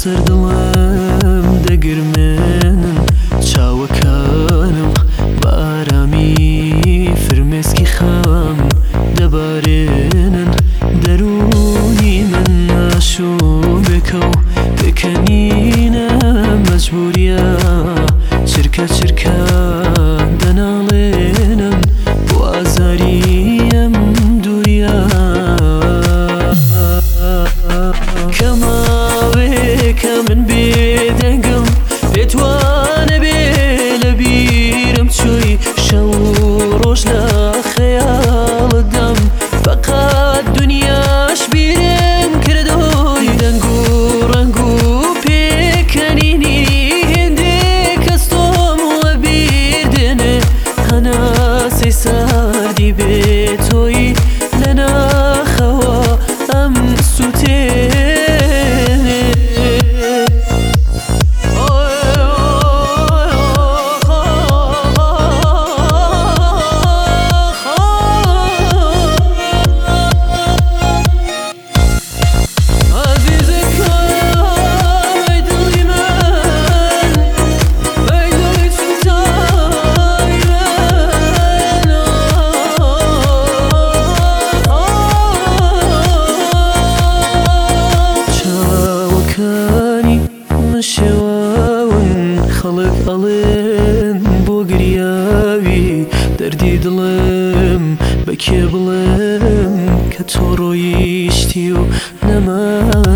سەر دڵم دەگرمێنن چاوەکانم بە ئارامی فرمێسکی خام دەبارێنن دەرونی من ناشۆبێکە و پێکەنینە مەجبوریە چرکە چرکە دەناڵێنم بۆ ئازاری ئەم دووریە کەماوێکە من بێدەنگم پێتوانە بێ لە بیرم چووی شەو ڕۆژ لە خەیاڵتدەم فەقەت دونیاش بیرم کردۆی دەنگ و ڕەنگ و پێکەنینی هێندێک کەس تۆم وە بیردێنێ هەناسەی ساردی بێتۆی لە ناخەوە ئەم سووتێنێ خەڵک ئەڵێن بۆ گریاوی دەردی دڵم بە کێ بڵێم کە تۆ ڕۆیشتی و نەما